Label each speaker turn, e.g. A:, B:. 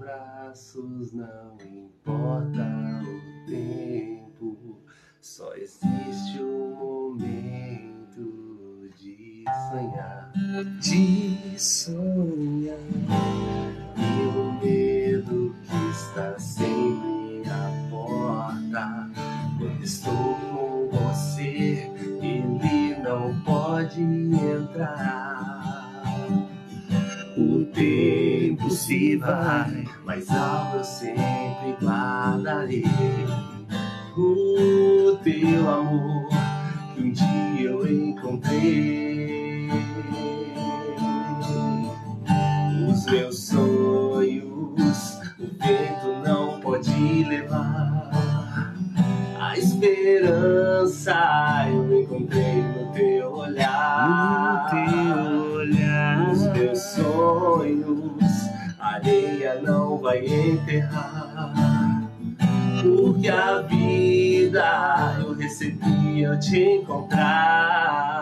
A: braços, não importa o tempo, só existe um momento de sonhar. E o medo que está sempre à porta, quando estou com você, ele não pode entrar. O tempo se vai, mas algo eu sempre guardarei. O teu amor que um dia eu encontrei. Os meus sonhos o vento não pode levar. A esperança eu encontrei no teu olhar. Os meus sonhos a areia não vai enterrar. Porque a vida eu recebi ao te encontrar.